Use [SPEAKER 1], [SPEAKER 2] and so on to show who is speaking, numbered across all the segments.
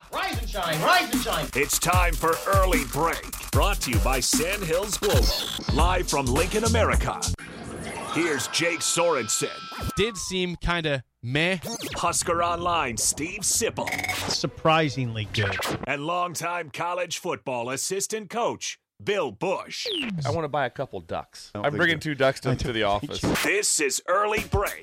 [SPEAKER 1] Rise and shine, rise and shine.
[SPEAKER 2] It's time for Early Break, brought to you by Sandhills Global, live from Lincoln, America. Here's Jake Sorensen.
[SPEAKER 3] Did seem kind of meh.
[SPEAKER 2] Husker Online, Steve Sipple.
[SPEAKER 4] Surprisingly good.
[SPEAKER 2] And longtime college football assistant coach, Bill Bush.
[SPEAKER 5] I want to buy a couple ducks. I'm bringing 2 ducks to the office.
[SPEAKER 2] This is Early Break.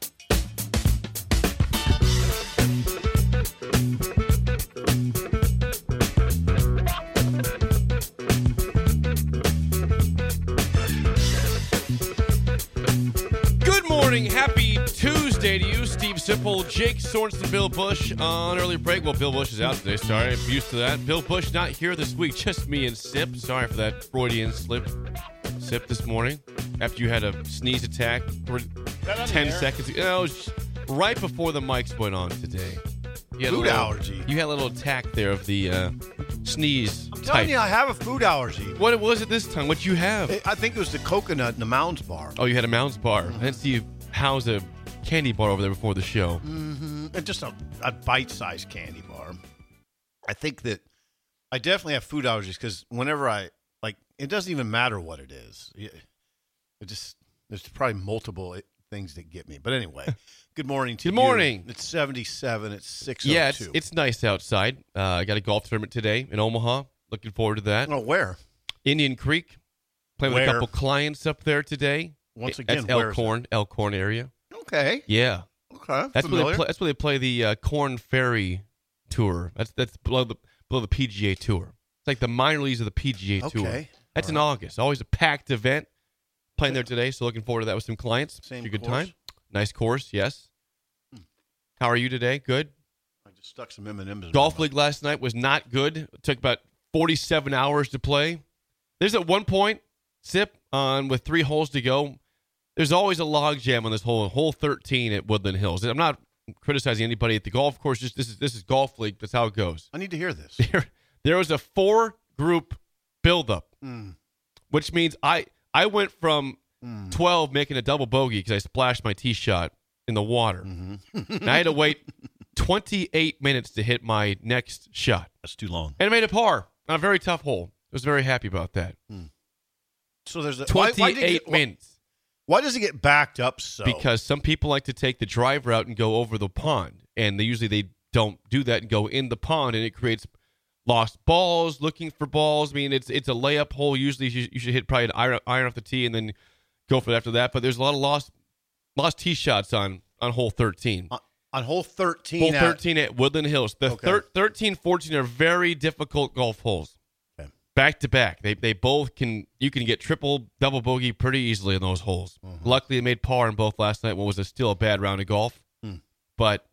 [SPEAKER 3] Good morning. Happy Tuesday to you, Steve Sipple, Jake Sorensen, Bill Bush on Early Break. Well, Bill Bush is out today. Sorry, I'm used to that. Bill Bush not here this week. Just me and Sip. Sorry for that Freudian slip. Sip this morning after you had a sneeze attack for 10 seconds. You know, right before the mics went on today.
[SPEAKER 4] Food allergy.
[SPEAKER 3] You had a little attack there of the sneeze
[SPEAKER 4] I'm
[SPEAKER 3] type.
[SPEAKER 4] telling you, I have a food allergy.
[SPEAKER 3] What was it this time? What'd you have?
[SPEAKER 4] I think it was the coconut in the Mounds bar.
[SPEAKER 3] Oh, you had a Mounds bar. I didn't see you house a candy bar over there before the show.
[SPEAKER 4] Mm-hmm. Just a bite-sized candy bar. I think that I definitely have food allergies because whenever it doesn't even matter what it is. There's probably multiple things that get me. But anyway, good morning to you.
[SPEAKER 3] Good morning.
[SPEAKER 4] It's 77. It's 6:02.
[SPEAKER 3] Yeah, it's nice outside. I got a golf tournament today in Omaha. Looking forward to that.
[SPEAKER 4] Oh, where?
[SPEAKER 3] Indian Creek. Playing with a
[SPEAKER 4] Where?
[SPEAKER 3] couple clients up there today.
[SPEAKER 4] Once again,
[SPEAKER 3] that's Elkhorn area.
[SPEAKER 4] Okay.
[SPEAKER 3] Yeah.
[SPEAKER 4] Okay.
[SPEAKER 3] That's where
[SPEAKER 4] familiar.
[SPEAKER 3] they play the Corn Ferry Tour. That's below the PGA Tour. It's like the minor leagues of the PGA Tour.
[SPEAKER 4] Okay.
[SPEAKER 3] That's
[SPEAKER 4] All
[SPEAKER 3] in
[SPEAKER 4] right.
[SPEAKER 3] August. Always a packed event. Playing there today, so looking forward to that with some clients.
[SPEAKER 4] Same
[SPEAKER 3] It's a good
[SPEAKER 4] course?
[SPEAKER 3] time. Nice course, yes. How are you today? Good.
[SPEAKER 4] I just stuck some M&Ms in
[SPEAKER 3] Golf
[SPEAKER 4] my
[SPEAKER 3] league last night was not good. It took about 47 hours to play. There's at one point, Sip, with 3 holes to go. There's always a log jam on this hole 13 at Woodland Hills. I'm not criticizing anybody at the golf course. Just this is golf league. That's how it goes.
[SPEAKER 4] I need to hear this.
[SPEAKER 3] There was a 4-group buildup,
[SPEAKER 4] Mm.
[SPEAKER 3] which means I went from 12 making a double bogey because I splashed my tee shot in the water.
[SPEAKER 4] Mm-hmm.
[SPEAKER 3] And I had to wait 28 minutes to hit my next shot.
[SPEAKER 4] That's too long.
[SPEAKER 3] And I made a par on a very tough hole. I was very happy about that.
[SPEAKER 4] So there's a
[SPEAKER 3] 28 minutes.
[SPEAKER 4] Why does it get backed up so?
[SPEAKER 3] Because some people like to take the drive route and go over the pond. And they don't do that and go in the pond. And it creates lost balls, looking for balls. I mean, it's a layup hole. Usually you should hit probably an iron off the tee and then go for it after that. But there's a lot of lost tee shots on hole 13.
[SPEAKER 4] On hole 13.
[SPEAKER 3] Hole 13 at Woodland Hills. The
[SPEAKER 4] Okay.
[SPEAKER 3] 13, 14 are very difficult golf holes.
[SPEAKER 4] Okay.
[SPEAKER 3] Back to back. They both you can get triple, double bogey pretty easily in those holes.
[SPEAKER 4] Mm-hmm.
[SPEAKER 3] Luckily, they made par in both last night. What was still a bad round of golf. But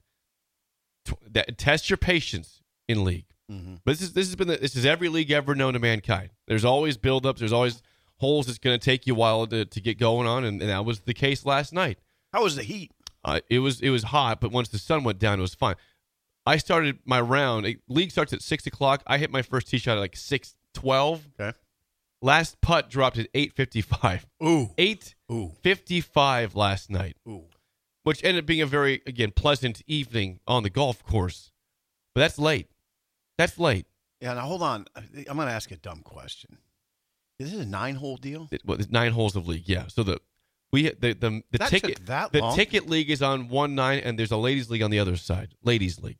[SPEAKER 3] test your patience in league.
[SPEAKER 4] Mm-hmm.
[SPEAKER 3] But this is every league ever known to mankind. There's always buildups. There's always holes that's going to take you a while to get going on, and that was the case last night.
[SPEAKER 4] How was the heat?
[SPEAKER 3] It was hot, but once the sun went down, it was fine. I started my round. League starts at 6 o'clock. I hit my first tee shot at like 6:12.
[SPEAKER 4] Okay.
[SPEAKER 3] Last putt dropped at 8:55.
[SPEAKER 4] Ooh.
[SPEAKER 3] 8:55 last night,
[SPEAKER 4] Ooh.
[SPEAKER 3] which ended up being a very, again, pleasant evening on the golf course. But that's late. That's late.
[SPEAKER 4] Yeah, now hold on. I'm going to ask a dumb question. Is it a 9-hole deal?
[SPEAKER 3] There's 9 holes of league, yeah. So the
[SPEAKER 4] That
[SPEAKER 3] ticket
[SPEAKER 4] took that
[SPEAKER 3] the
[SPEAKER 4] long?
[SPEAKER 3] ticket league is on 1-9, and there's a ladies league on the other side. Ladies league.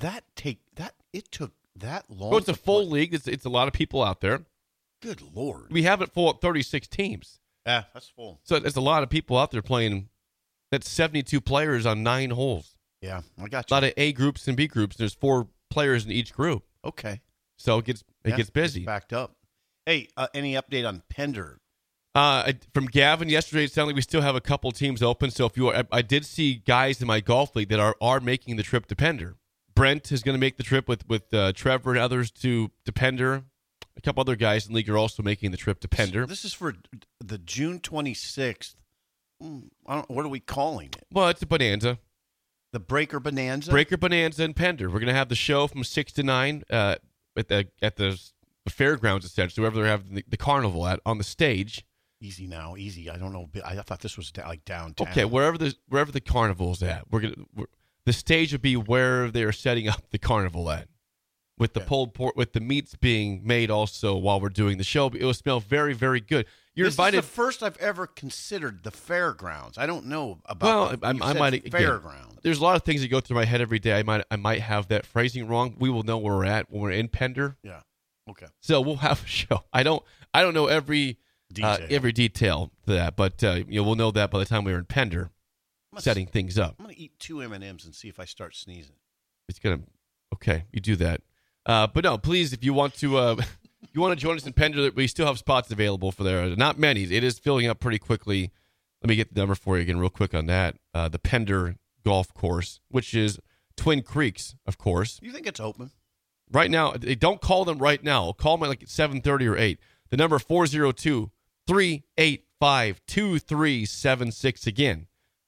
[SPEAKER 4] It took that long.
[SPEAKER 3] Oh, it's a
[SPEAKER 4] to
[SPEAKER 3] full
[SPEAKER 4] play?
[SPEAKER 3] league. It's a lot of people out there.
[SPEAKER 4] Good Lord.
[SPEAKER 3] We have it full at 36 teams.
[SPEAKER 4] Yeah, that's full.
[SPEAKER 3] So there's a lot of people out there playing. That's 72 players on 9 holes.
[SPEAKER 4] Yeah, I got
[SPEAKER 3] A
[SPEAKER 4] you.
[SPEAKER 3] lot of A groups and B groups. There's 4 players in each group.
[SPEAKER 4] Okay.
[SPEAKER 3] So it gets busy.
[SPEAKER 4] It's backed up. Hey, any update on Pender?
[SPEAKER 3] From Gavin yesterday, it sounded like we still have a couple teams open. So I did see guys in my golf league that are making the trip to Pender. Brent is going to make the trip with Trevor and others to Pender. A couple other guys in the league are also making the trip to Pender.
[SPEAKER 4] This is for the June 26th. What are we calling it?
[SPEAKER 3] Well, it's a bonanza.
[SPEAKER 4] The Breaker Bonanza?
[SPEAKER 3] Breaker Bonanza in Pender. We're going to have the show from 6 to 9 at the fairgrounds, essentially, wherever they're having the carnival on the stage.
[SPEAKER 4] Easy now, easy. I don't know. I thought this was like downtown.
[SPEAKER 3] Okay, wherever the carnival's at, the stage would be where they are setting up the carnival at. with the pulled pork, with the meats being made also while we're doing the show. It will smell very, very good. You're
[SPEAKER 4] this
[SPEAKER 3] invited.
[SPEAKER 4] Is the first I've ever considered the fairgrounds. I don't know about.
[SPEAKER 3] Well, I might
[SPEAKER 4] fairgrounds.
[SPEAKER 3] There's a lot of things that go through my head every day. I might have that phrasing wrong. We will know where we're at when we're in Pender.
[SPEAKER 4] Yeah. Okay.
[SPEAKER 3] So we'll have a show. I don't know every detail to that, but we'll know that by the time we're in Pender, setting things up.
[SPEAKER 4] I'm gonna eat 2 M&Ms and see if I start sneezing.
[SPEAKER 3] It's gonna. Okay, you do that. But no, please, if you want to, you want to join us in Pender, we still have spots available for there. Not many. It is filling up pretty quickly. Let me get the number for you again real quick on that. The Pender Golf Course, which is Twin Creeks, of course.
[SPEAKER 4] You think it's open?
[SPEAKER 3] Right now, don't call them right now. Call them like at 7:30 or 8. The number 402-385-2376. Again,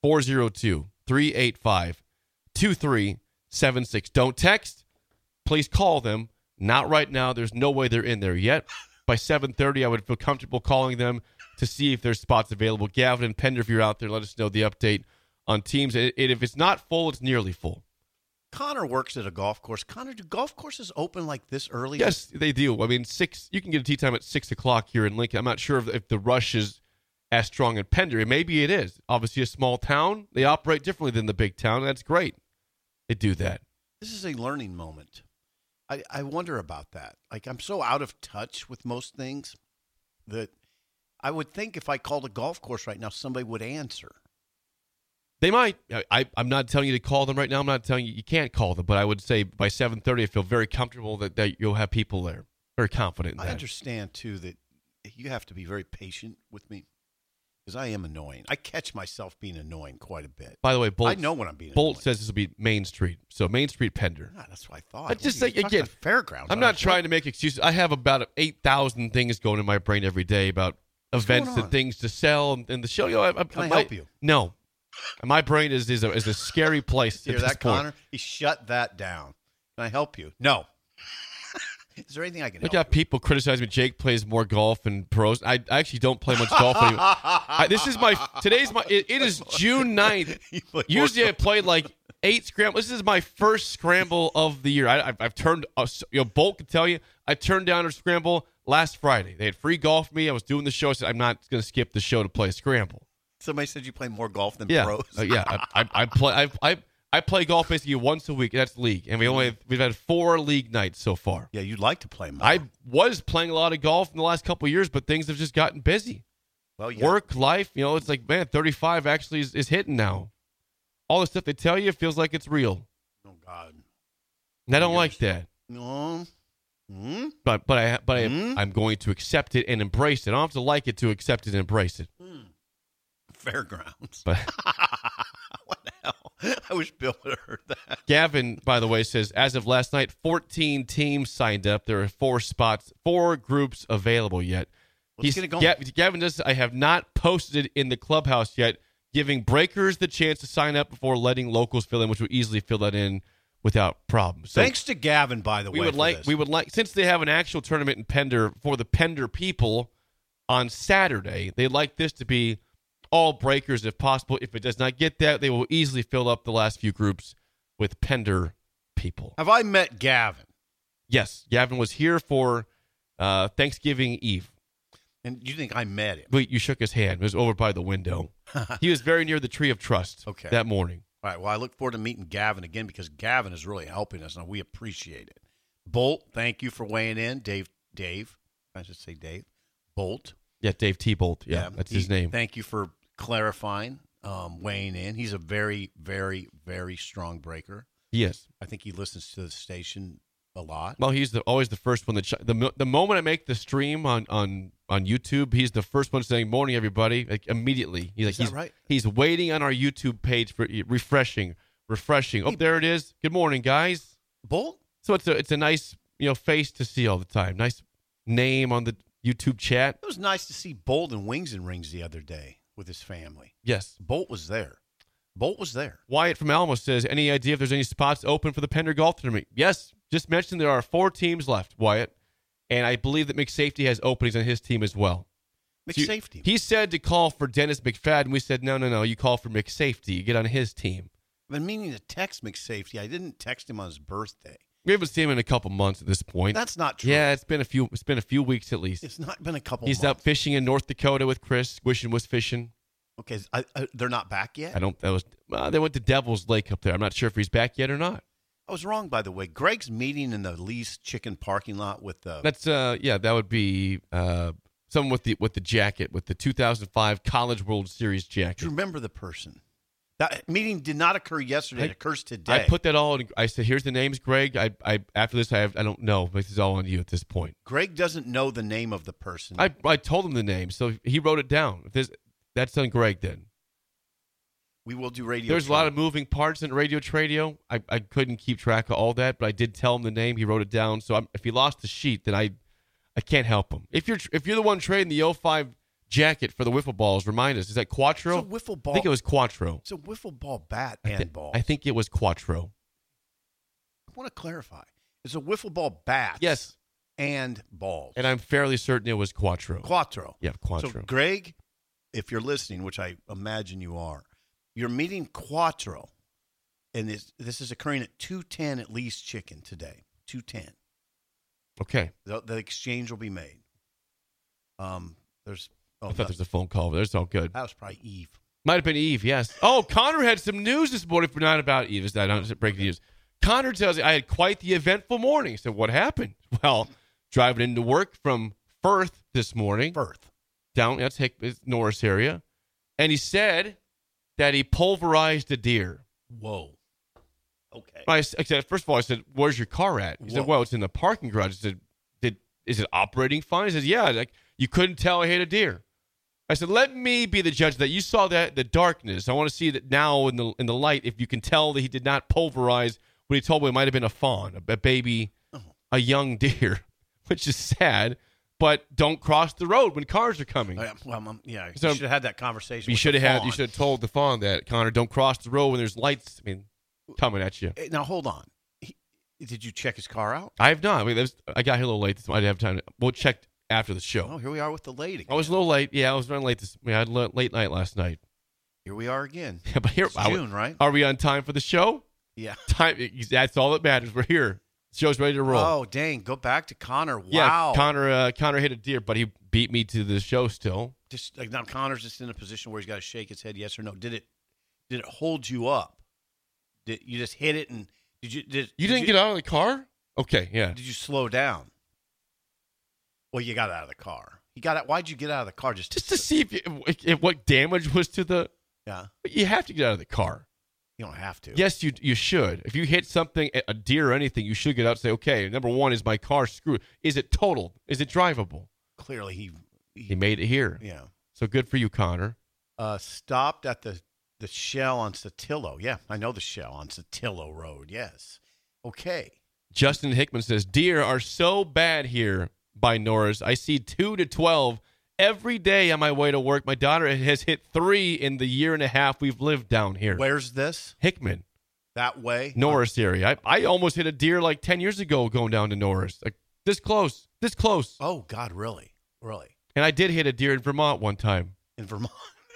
[SPEAKER 3] 402-385-2376. Don't text. Please call them. Not right now. There's no way they're in there yet. By 7:30, I would feel comfortable calling them to see if there's spots available. Gavin and Pender, if you're out there, let us know the update on teams. And if it's not full, it's nearly full.
[SPEAKER 4] Connor works at a golf course. Connor, do golf courses open like this early?
[SPEAKER 3] Yes, they do. I mean, 6. You can get a tee time at 6 o'clock here in Lincoln. I'm not sure if the rush is as strong in Pender. Maybe it is. Obviously, a small town. They operate differently than the big town. That's great. They do that.
[SPEAKER 4] This is a learning moment. I wonder about that. Like, I'm so out of touch with most things that I would think if I called a golf course right now, somebody would answer.
[SPEAKER 3] They might. I'm not telling you to call them right now. I'm not telling you can't call them, but I would say by 7:30, I feel very comfortable that you'll have people there. Very confident in that.
[SPEAKER 4] I understand, too, that you have to be very patient with me because I am annoying. I catch myself being annoying quite a bit.
[SPEAKER 3] By the way, Bolt,
[SPEAKER 4] I know when I'm being
[SPEAKER 3] Bolt
[SPEAKER 4] annoying.
[SPEAKER 3] says this will be Main Street. So Main Street Pender.
[SPEAKER 4] Yeah, that's what I thought.
[SPEAKER 3] I just say, again,
[SPEAKER 4] fairgrounds.
[SPEAKER 3] I'm not trying to make excuses. I have about 8,000 things going in my brain every day about events and things to sell and the show.
[SPEAKER 4] Can I help you?
[SPEAKER 3] No. My brain is a scary place.
[SPEAKER 4] Hear that, Connor? He shut that down. Can I help you? No. Is there anything I can help?
[SPEAKER 3] Look at people criticize me. Jake plays more golf and pros. I actually don't play much golf anymore. It is June 9th. Usually I play like 8 scrambles. This is my first scramble of the year. I've turned, Bolt can tell you, I turned down a scramble last Friday. They had free golf for me. I was doing the show. I said, I'm not going to skip the show to play a scramble.
[SPEAKER 4] Somebody said you play more golf than
[SPEAKER 3] pros. I play golf basically once a week. That's league, and we've had 4 league nights so far.
[SPEAKER 4] Yeah, you'd like to play more.
[SPEAKER 3] I was playing a lot of golf in the last couple of years, but things have just gotten busy.
[SPEAKER 4] Well, yeah.
[SPEAKER 3] Work, life, it's like, man, 35 actually is hitting now. All the stuff they tell you feels like it's real.
[SPEAKER 4] Oh God,
[SPEAKER 3] and I don't like that.
[SPEAKER 4] No. Mm-hmm.
[SPEAKER 3] But I'm going to accept it and embrace it. I don't have to like it to accept it and embrace it.
[SPEAKER 4] Fairgrounds.
[SPEAKER 3] But
[SPEAKER 4] what the hell? I wish Bill would have heard that.
[SPEAKER 3] Gavin, by the way, says, as of last night, 14 teams signed up. There are 4 groups available yet.
[SPEAKER 4] Let's get it going.
[SPEAKER 3] Gavin says, I have not posted it in the clubhouse yet, giving breakers the chance to sign up before letting locals fill in, which would easily fill that in without problems. So
[SPEAKER 4] thanks to Gavin, by the way.
[SPEAKER 3] We would like, since they have an actual tournament in Pender for the Pender people on Saturday, they'd like this to be all breakers if possible. If it does not get that, they will easily fill up the last few groups with Pender people.
[SPEAKER 4] Have I met Gavin?
[SPEAKER 3] Yes. Gavin was here for Thanksgiving Eve.
[SPEAKER 4] And you think I met him?
[SPEAKER 3] Wait, you shook his hand. It was over by the window. He was very near the Tree of Trust that morning.
[SPEAKER 4] All right. Well, I look forward to meeting Gavin again because Gavin is really helping us, and we appreciate it. Bolt, thank you for weighing in. Dave, I should say Dave. Bolt.
[SPEAKER 3] Yeah, Dave T. Bolt. Yeah, that's his name.
[SPEAKER 4] Thank you for clarifying, weighing in. He's a very, very, very strong breaker.
[SPEAKER 3] Yes.
[SPEAKER 4] I think he listens to the station a lot.
[SPEAKER 3] Well, he's always the first one. The moment I make the stream on YouTube, he's the first one saying, morning, everybody, like immediately. He's
[SPEAKER 4] right?
[SPEAKER 3] He's waiting on our YouTube page for refreshing. Oh, there it is. Good morning, guys.
[SPEAKER 4] Bolt?
[SPEAKER 3] So it's a nice face to see all the time. Nice name on the YouTube chat.
[SPEAKER 4] It was nice to see Bolt in Wings and Rings the other day with his family.
[SPEAKER 3] Yes.
[SPEAKER 4] Bolt was there.
[SPEAKER 3] Wyatt from Alamo says, any idea if there's any spots open for the Pender Golf Tournament? Yes. Just mentioned there are 4 teams left, Wyatt. And I believe that McSafety has openings on his team as well.
[SPEAKER 4] McSafety?
[SPEAKER 3] So he said to call for Dennis McFadden. We said, no. You call for McSafety. You get on his team.
[SPEAKER 4] I've been meaning to text McSafety. I didn't text him on his birthday.
[SPEAKER 3] We haven't seen him in a couple months at this point.
[SPEAKER 4] That's not true.
[SPEAKER 3] Yeah, it's been a few weeks at least.
[SPEAKER 4] It's not been a couple
[SPEAKER 3] He's
[SPEAKER 4] months.
[SPEAKER 3] out fishing in North Dakota with Chris. Wishing was fishing.
[SPEAKER 4] Okay, they're not back yet?
[SPEAKER 3] They went to Devil's Lake up there. I'm not sure if he's back yet or not.
[SPEAKER 4] I was wrong, by the way. Greg's meeting in the Lee's Chicken parking lot with the...
[SPEAKER 3] That would be someone with the jacket, with the 2005 College World Series jacket.
[SPEAKER 4] Do you remember the person? That meeting did not occur yesterday. It occurs today.
[SPEAKER 3] I put that all in. I said, here's the names, Greg. After this, I don't know. This is all on you at this point.
[SPEAKER 4] Greg doesn't know the name of the person.
[SPEAKER 3] I told him the name, so he wrote it down. That's on Greg then.
[SPEAKER 4] We will do radio.
[SPEAKER 3] There's a lot of moving parts in Radio Tradio. I couldn't keep track of all that, but I did tell him the name. He wrote it down. So if he lost the sheet, then I can't help him. If you're the one trading the 05 jacket for the wiffle balls, remind us. Is that Quattro?
[SPEAKER 4] It's a wiffle ball.
[SPEAKER 3] I think it was Quattro.
[SPEAKER 4] It's a wiffle ball bat and ball.
[SPEAKER 3] I think it was Quattro.
[SPEAKER 4] I want to clarify. It's a wiffle ball bat.
[SPEAKER 3] Yes.
[SPEAKER 4] And balls.
[SPEAKER 3] And I'm fairly certain it was Quattro.
[SPEAKER 4] Quattro.
[SPEAKER 3] Yeah, Quattro.
[SPEAKER 4] So, Greg, if you're listening, which I imagine you are, you're meeting Quattro, and this is occurring at 210 at Lee's Chicken today. 210.
[SPEAKER 3] Okay.
[SPEAKER 4] The exchange will be made.
[SPEAKER 3] I thought there's a phone call, but that's all good.
[SPEAKER 4] That was probably Eve.
[SPEAKER 3] Might have been Eve, yes. Oh, Connor had some news this morning, but not about Eve. It's not breaking news. Connor tells me, I had quite the eventful morning. I said, what happened? Well, driving into work from Firth this morning.
[SPEAKER 4] Firth.
[SPEAKER 3] Down, that's Norris area. And he said that he pulverized a deer.
[SPEAKER 4] Whoa. Okay.
[SPEAKER 3] I said, first of all, I said, where's your car at? He said, well, it's in the parking garage. I said, is it operating fine? He said, yeah. Like, you couldn't tell I hit a deer. I said, let me be the judge that you saw that the darkness. I want to see that now in the light, if you can tell that he did not pulverize what he told me it might have been a fawn, a baby, a young deer, which is sad. But don't cross the road when cars are coming.
[SPEAKER 4] You should have had that conversation.
[SPEAKER 3] You should have told the fawn that, Connor, don't cross the road when there's lights. Coming at you.
[SPEAKER 4] Now hold on. Did you check his car out?
[SPEAKER 3] I have not. I got here a little late. I didn't have time. We'll check after the show.
[SPEAKER 4] Oh, here we are with the late again.
[SPEAKER 3] I was a little late. Yeah, I was running late. I had a late night last night.
[SPEAKER 4] Here we are again.
[SPEAKER 3] Yeah, but
[SPEAKER 4] it's June, right?
[SPEAKER 3] Are we on time for the show?
[SPEAKER 4] Yeah.
[SPEAKER 3] Time. That's all that matters. We're here. The show's ready to roll.
[SPEAKER 4] Oh, dang. Go back to Connor. Wow.
[SPEAKER 3] Yeah, Connor hit a deer, but he beat me to the show still.
[SPEAKER 4] Just like now Connor's just in a position where he's got to shake his head yes or no. Did it hold you up? Did you just hit it and you
[SPEAKER 3] didn't get out of the car? Okay, yeah.
[SPEAKER 4] Did you slow down? Well, you got out of the car. Why'd you get out of the car? Just
[SPEAKER 3] to see if what damage was to the.
[SPEAKER 4] Yeah.
[SPEAKER 3] You have to get out of the car.
[SPEAKER 4] You don't have to.
[SPEAKER 3] Yes, you should. If you hit something, a deer or anything, you should get out and say, okay, number one, is my car screwed? Is it totaled? Is it drivable?
[SPEAKER 4] Clearly,
[SPEAKER 3] he made it here.
[SPEAKER 4] Yeah. So
[SPEAKER 3] good for you, Connor.
[SPEAKER 4] Stopped at the Shell on Sotillo. Yeah, I know the Shell on Sotillo Road. Yes. Okay.
[SPEAKER 3] Justin Hickman says, deer are so bad here by Norris. I see 2 to 12 every day on my way to work. My daughter has hit 3 in the year and a half we've lived down here.
[SPEAKER 4] Where's this?
[SPEAKER 3] Hickman.
[SPEAKER 4] That way?
[SPEAKER 3] Norris area. I almost hit a deer like 10 years ago going down to Norris. Like this close.
[SPEAKER 4] Oh, God, really? Really?
[SPEAKER 3] And I did hit a deer in Vermont one time.
[SPEAKER 4] In Vermont?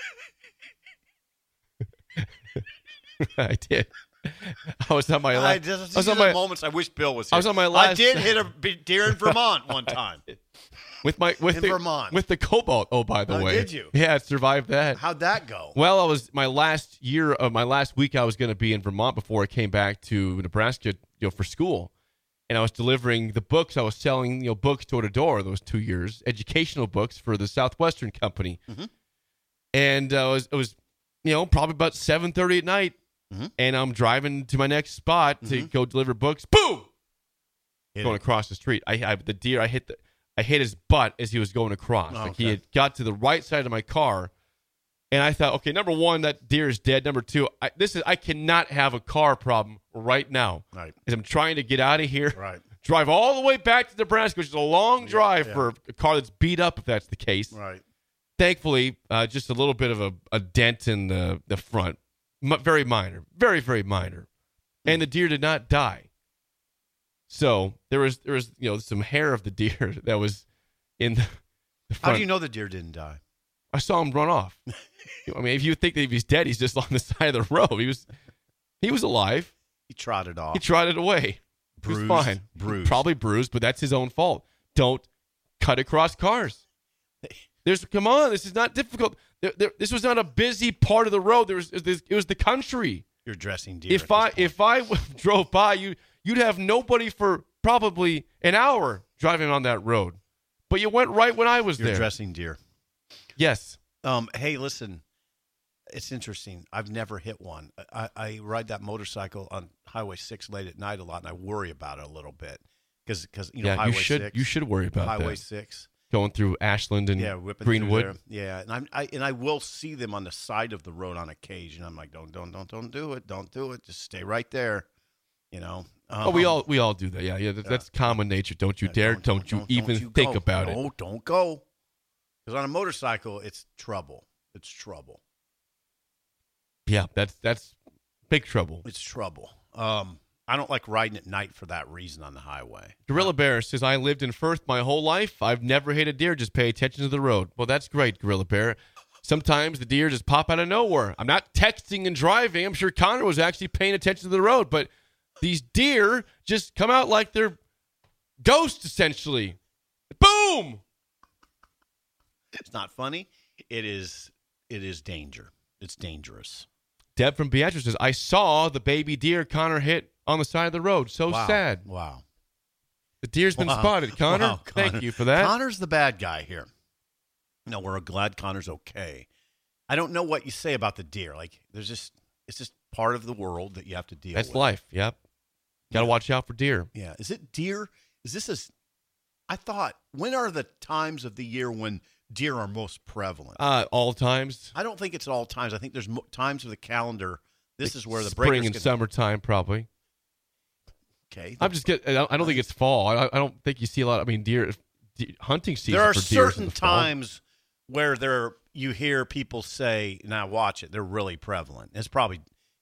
[SPEAKER 3] I did. I was on my last.
[SPEAKER 4] These are the moments I wish Bill was here.
[SPEAKER 3] I was on my last.
[SPEAKER 4] I did hit a deer in Vermont one time.
[SPEAKER 3] with
[SPEAKER 4] Vermont.
[SPEAKER 3] With the Cobalt. Oh, by the way,
[SPEAKER 4] did you?
[SPEAKER 3] Yeah, I survived that.
[SPEAKER 4] How'd that go?
[SPEAKER 3] Well, I was my last week. I was going to be in Vermont before I came back to Nebraska, for school, and I was delivering the books. I was selling, books door to door those 2 years, educational books for the Southwestern Company, and it was probably about 7:30 at night. And I'm driving to my next spot to go deliver books. Boom! Going across the street. The deer. I hit his butt as he was going across.
[SPEAKER 4] Oh,
[SPEAKER 3] Like he had got to the right side of my car, and I thought, okay, number one, that deer is dead. Number two, I cannot have a car problem right now.
[SPEAKER 4] Right.
[SPEAKER 3] As I'm trying to get out of here.
[SPEAKER 4] Right.
[SPEAKER 3] Drive all the way back to Nebraska, which is a long drive for a car that's beat up, if that's the case.
[SPEAKER 4] Right.
[SPEAKER 3] Thankfully, just a little bit of a dent in the front. Very minor. Very, very minor. And the deer did not die. So there was some hair of the deer that was in the front.
[SPEAKER 4] How do you know the deer didn't die?
[SPEAKER 3] I saw him run off. If you think that if he's dead, he's just on the side of the road. He was alive.
[SPEAKER 4] He trotted off.
[SPEAKER 3] He trotted away.
[SPEAKER 4] Bruised,
[SPEAKER 3] He's fine.
[SPEAKER 4] bruised.
[SPEAKER 3] Probably bruised, but that's his own fault. Don't cut across cars. Come on, this is not difficult. This was not a busy part of the road. It was the country.
[SPEAKER 4] You're dressing deer.
[SPEAKER 3] If I drove by, you'd have nobody for probably an hour driving on that road. But you went right when I was
[SPEAKER 4] You're
[SPEAKER 3] there.
[SPEAKER 4] dressing deer.
[SPEAKER 3] Yes.
[SPEAKER 4] Hey, listen. It's interesting. I've never hit one. I ride that motorcycle on Highway 6 late at night a lot, and I worry about it a little bit because Highway 6.
[SPEAKER 3] You should worry about
[SPEAKER 4] Highway
[SPEAKER 3] that.
[SPEAKER 4] 6.
[SPEAKER 3] Going through Ashland and
[SPEAKER 4] whipping
[SPEAKER 3] Greenwood.
[SPEAKER 4] through there. Yeah, and I will see them on the side of the road on occasion. I'm like, don't do it, don't do it. Just stay right there.
[SPEAKER 3] We all do that. Yeah. That's common nature. Don't you dare. Don't you even think about it.
[SPEAKER 4] No, don't go. Because on a motorcycle, it's trouble. It's trouble.
[SPEAKER 3] Yeah, that's big trouble.
[SPEAKER 4] It's trouble. I don't like riding at night for that reason on the highway.
[SPEAKER 3] Gorilla Bear says, I lived in Firth my whole life. I've never hit a deer. Just pay attention to the road. Well, that's great, Gorilla Bear. Sometimes the deer just pop out of nowhere. I'm not texting and driving. I'm sure Connor was actually paying attention to the road. But these deer just come out like they're ghosts, essentially. Boom!
[SPEAKER 4] It's not funny. It is danger. It's dangerous.
[SPEAKER 3] Deb from Beatrice says, I saw the baby deer Connor hit on the side of the road. So sad.
[SPEAKER 4] Wow.
[SPEAKER 3] The deer's been spotted. Connor,
[SPEAKER 4] Wow,
[SPEAKER 3] thank you for that.
[SPEAKER 4] Connor's the bad guy here. No, we're glad Connor's okay. I don't know what you say about the deer. Like, it's just part of the world that you have to deal with.
[SPEAKER 3] That's life. Yep. Got to watch out for deer.
[SPEAKER 4] Yeah. Is it deer? I thought, when are the times of the year when deer are most prevalent?
[SPEAKER 3] All times.
[SPEAKER 4] I don't think it's at all times. I think there's times of the calendar. This is where the
[SPEAKER 3] spring and summertime, probably.
[SPEAKER 4] Okay.
[SPEAKER 3] I'm just getting. I don't think it's fall. I don't think you see a lot. I mean, deer hunting season.
[SPEAKER 4] There are
[SPEAKER 3] for deer is in
[SPEAKER 4] certain
[SPEAKER 3] the fall.
[SPEAKER 4] times where you hear people say, "Now watch it." They're really prevalent. It's probably.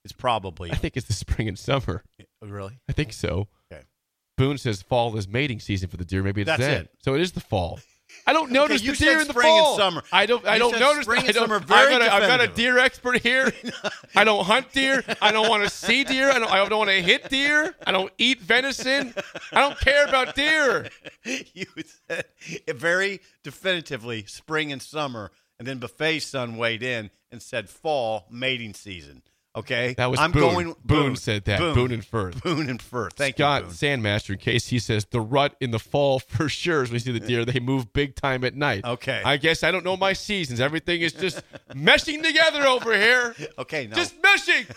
[SPEAKER 3] I think it's the spring and summer.
[SPEAKER 4] Really?
[SPEAKER 3] I think so.
[SPEAKER 4] Okay.
[SPEAKER 3] Boone says fall is mating season for the deer. Maybe it's
[SPEAKER 4] That's
[SPEAKER 3] then.
[SPEAKER 4] it.
[SPEAKER 3] So it is the fall. I don't notice
[SPEAKER 4] you
[SPEAKER 3] the deer
[SPEAKER 4] said
[SPEAKER 3] in the
[SPEAKER 4] spring and
[SPEAKER 3] fall.
[SPEAKER 4] summer.
[SPEAKER 3] I don't
[SPEAKER 4] You said
[SPEAKER 3] notice.
[SPEAKER 4] spring and
[SPEAKER 3] I don't,
[SPEAKER 4] summer very
[SPEAKER 3] I've got a
[SPEAKER 4] definitive.
[SPEAKER 3] deer expert here. I don't hunt deer. I don't want to see deer. I don't want to hit deer. I don't eat venison. I don't care about deer.
[SPEAKER 4] You said it very definitively spring and summer, and then Buffet's son weighed in and said fall mating season. Okay,
[SPEAKER 3] That was
[SPEAKER 4] I'm
[SPEAKER 3] Boone.
[SPEAKER 4] going.
[SPEAKER 3] Boone said that. Boone and Firth.
[SPEAKER 4] Boone and Firth. Thank
[SPEAKER 3] Scott
[SPEAKER 4] you, Boone.
[SPEAKER 3] Sandmaster, in case he says the rut in the fall for sure. As we see the deer, they move big time at night.
[SPEAKER 4] Okay.
[SPEAKER 3] I guess I don't know my seasons. Everything is just meshing together over here.
[SPEAKER 4] Okay, now
[SPEAKER 3] Just meshing.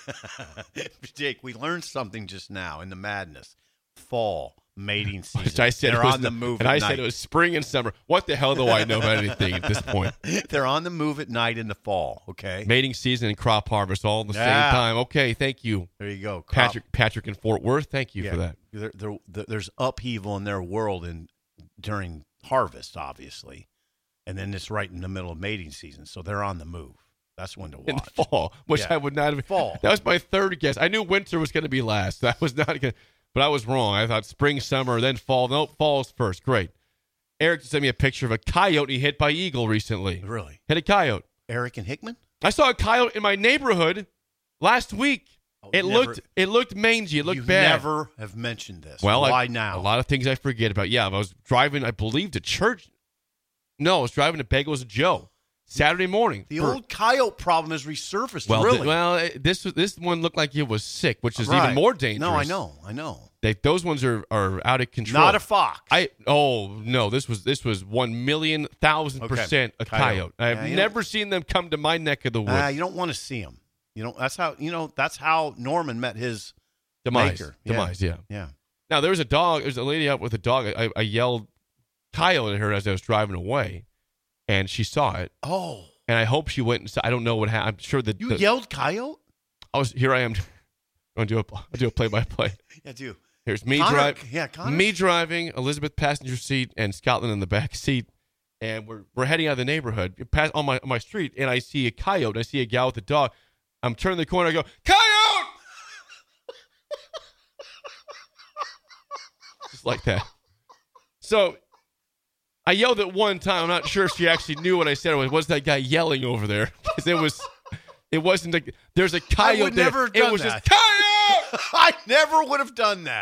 [SPEAKER 4] Jake, we learned something just now in the madness. Fall mating season.
[SPEAKER 3] Which I said
[SPEAKER 4] they're
[SPEAKER 3] it was
[SPEAKER 4] on the move.
[SPEAKER 3] and
[SPEAKER 4] at
[SPEAKER 3] I
[SPEAKER 4] night.
[SPEAKER 3] said it was spring and summer. What the hell do I know about anything at this point?
[SPEAKER 4] They're on the move at night in the fall. Okay,
[SPEAKER 3] Mating season and crop harvest all at the same
[SPEAKER 4] Yeah.
[SPEAKER 3] time. Okay, thank you,
[SPEAKER 4] there you go,
[SPEAKER 3] Patrick in Fort Worth. Thank you for that.
[SPEAKER 4] There's upheaval in their world during harvest, obviously, and then it's right in the middle of mating season, so they're on the move. That's when to watch.
[SPEAKER 3] In the fall, which
[SPEAKER 4] Yeah.
[SPEAKER 3] I would not have.
[SPEAKER 4] Fall.
[SPEAKER 3] That was my third guess. I knew winter was going to be last. That was not going. But I was wrong. I thought spring, summer, then fall. Nope, fall's first. Great. Eric just sent me a picture of a coyote hit by eagle recently.
[SPEAKER 4] Really,
[SPEAKER 3] Hit a coyote.
[SPEAKER 4] Eric and Hickman?
[SPEAKER 3] I saw a coyote in my neighborhood last week.
[SPEAKER 4] Oh,
[SPEAKER 3] It looked mangy. It looked
[SPEAKER 4] You
[SPEAKER 3] bad.
[SPEAKER 4] never have mentioned this.
[SPEAKER 3] Well,
[SPEAKER 4] why now?
[SPEAKER 3] A lot of things I forget about. Yeah, I was driving, I believe, to church. No, I was driving to Bagels and Joe Saturday morning.
[SPEAKER 4] The old coyote problem has resurfaced.
[SPEAKER 3] Well,
[SPEAKER 4] really?
[SPEAKER 3] this one looked like it was sick, which is
[SPEAKER 4] Right.
[SPEAKER 3] even more dangerous.
[SPEAKER 4] No, I know.
[SPEAKER 3] Those ones are out of control.
[SPEAKER 4] Not a fox.
[SPEAKER 3] No, this was 1,000,000% a coyote. I have never seen them come to my neck of the woods.
[SPEAKER 4] You don't want to see them. That's how Norman met his
[SPEAKER 3] Demise.
[SPEAKER 4] maker.
[SPEAKER 3] Demise, yeah.
[SPEAKER 4] Yeah.
[SPEAKER 3] Now there was a lady out with a dog. I yelled coyote at her as I was driving away, and she saw it.
[SPEAKER 4] Oh.
[SPEAKER 3] And I hope she went and saw. I don't know what happened. I'm sure that
[SPEAKER 4] You yelled coyote?
[SPEAKER 3] Here I am. I'll do a play-by-play.
[SPEAKER 4] Yeah, do.
[SPEAKER 3] Here's me
[SPEAKER 4] Connor
[SPEAKER 3] driving. Me driving, Elizabeth passenger seat, and Scotland in the back seat. And we're heading out of the neighborhood, past on my street, and I see a coyote. I see a gal with a dog. I'm turning the corner. I go, coyote! Just like that. So I yelled at one time. I'm not sure if she actually knew what I said. It was that guy yelling over there? Because it wasn't. There's a coyote
[SPEAKER 4] I would
[SPEAKER 3] there.
[SPEAKER 4] never have
[SPEAKER 3] It
[SPEAKER 4] done
[SPEAKER 3] was
[SPEAKER 4] that.
[SPEAKER 3] just coyote.
[SPEAKER 4] I never would have done that.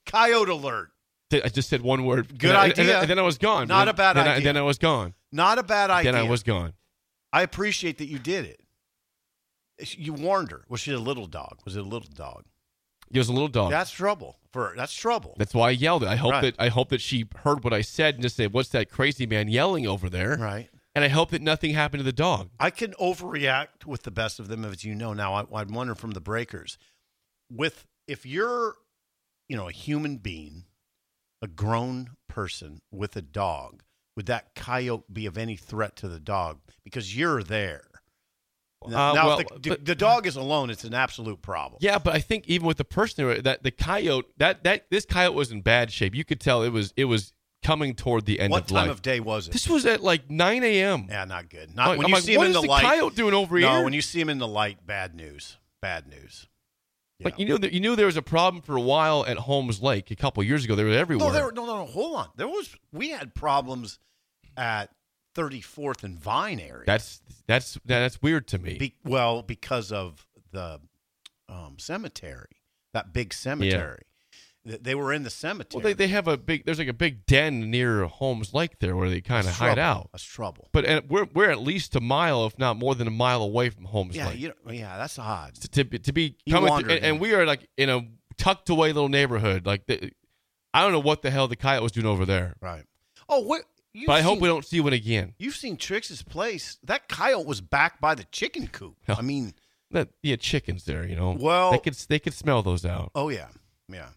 [SPEAKER 4] Coyote alert.
[SPEAKER 3] I just said one word.
[SPEAKER 4] Good
[SPEAKER 3] and
[SPEAKER 4] idea.
[SPEAKER 3] And then I was gone.
[SPEAKER 4] Not a bad idea.
[SPEAKER 3] Then I was gone.
[SPEAKER 4] Not a bad idea.
[SPEAKER 3] Then I was gone.
[SPEAKER 4] I appreciate that you did it. You warned her. Was she a little dog? Was it a little dog?
[SPEAKER 3] It was a little dog.
[SPEAKER 4] That's trouble. That's trouble.
[SPEAKER 3] That's why I yelled it. I
[SPEAKER 4] Right.
[SPEAKER 3] hope that she heard what I said and just said, "What's that crazy man yelling over there?"
[SPEAKER 4] Right.
[SPEAKER 3] And I hope that nothing happened to the dog.
[SPEAKER 4] I can overreact with the best of them, as you know. Now, I'd wonder from the breakers, if you're, a human being, a grown person with a dog, would that coyote be of any threat to the dog? Because you're there. Now, if the dog is alone, it's an absolute problem.
[SPEAKER 3] Yeah, but I think even with the person, that the coyote, this coyote was in bad shape. You could tell it was coming toward the end of life.
[SPEAKER 4] What time of day was it?
[SPEAKER 3] This was at like 9 a.m.
[SPEAKER 4] Yeah, not good.
[SPEAKER 3] I'm
[SPEAKER 4] When you see him in the light.
[SPEAKER 3] What is the coyote doing over here?
[SPEAKER 4] No, when you see him in the light, bad news. Bad news.
[SPEAKER 3] Like you knew there was a problem for a while at Holmes Lake a couple of years ago. They were everywhere.
[SPEAKER 4] No. Hold on. We had problems at 34th and Vine area.
[SPEAKER 3] That's weird to me.
[SPEAKER 4] Because of the cemetery, that big cemetery. They were in the cemetery.
[SPEAKER 3] Well, they have there's like a big den near Holmes Lake there where they kind of hide out.
[SPEAKER 4] That's trouble.
[SPEAKER 3] But we're at least a mile, if not more than a mile away from Holmes Lake.
[SPEAKER 4] Yeah, that's odd.
[SPEAKER 3] To be coming and we are like in a tucked away little neighborhood. Like I don't know what the hell the coyote was doing over there.
[SPEAKER 4] Right. Oh, what?
[SPEAKER 3] But I hope we don't see one again.
[SPEAKER 4] You've seen Trix's place. That coyote was back by the chicken coop.
[SPEAKER 3] Oh.
[SPEAKER 4] I mean,
[SPEAKER 3] he had chickens there.
[SPEAKER 4] Well,
[SPEAKER 3] they could smell those out.
[SPEAKER 4] Oh yeah, yeah.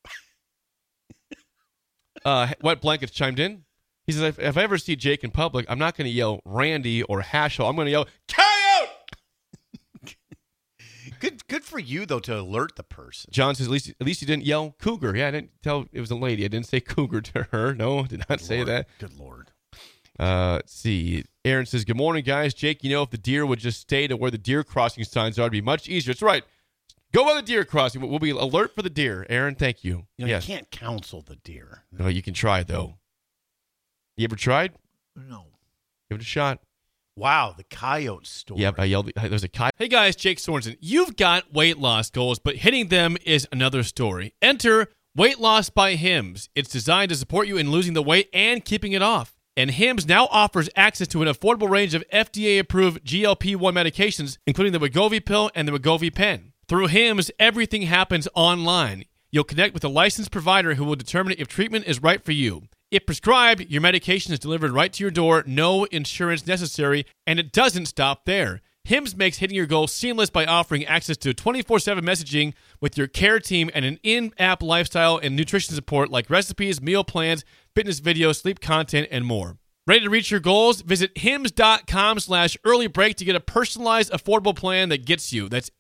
[SPEAKER 3] Wet Blankets chimed in. He says, if I ever see Jake in public, I'm not going to yell Randy or Hashel. I'm going to yell coyote.
[SPEAKER 4] Good for you though to alert the person.
[SPEAKER 3] John says, at least you didn't yell cougar. Yeah, I didn't tell it was a lady. I didn't say cougar to her. No, did not say that.
[SPEAKER 4] Good Lord.
[SPEAKER 3] Let's see. Aaron says, good morning, guys. Jake, if the deer would just stay to where the deer crossing signs are, it'd be much easier. That's right. Go by the deer crossing. We'll be alert for the deer. Aaron, thank you.
[SPEAKER 4] Yes. You can't counsel the deer.
[SPEAKER 3] No, you can try, though. You ever tried?
[SPEAKER 4] No.
[SPEAKER 3] Give it a shot.
[SPEAKER 4] Wow, the coyote story.
[SPEAKER 3] Yeah, I yelled. There's a coyote.
[SPEAKER 6] Hey, guys, Jake Sorensen. You've got weight loss goals, but hitting them is another story. Enter Weight Loss by Hims. It's designed to support you in losing the weight and keeping it off. And Hims now offers access to an affordable range of FDA-approved GLP-1 medications, including the Wegovy pill and the Wegovy pen. Through Hims, everything happens online. You'll connect with a licensed provider who will determine if treatment is right for you. If prescribed, your medication is delivered right to your door, no insurance necessary, and it doesn't stop there. Hims makes hitting your goals seamless by offering access to 24/7 messaging with your care team and an in-app lifestyle and nutrition support like recipes, meal plans, fitness videos, sleep content, and more. Ready to reach your goals? Visit hims.com/earlybreak to get a personalized, affordable plan that gets you. That's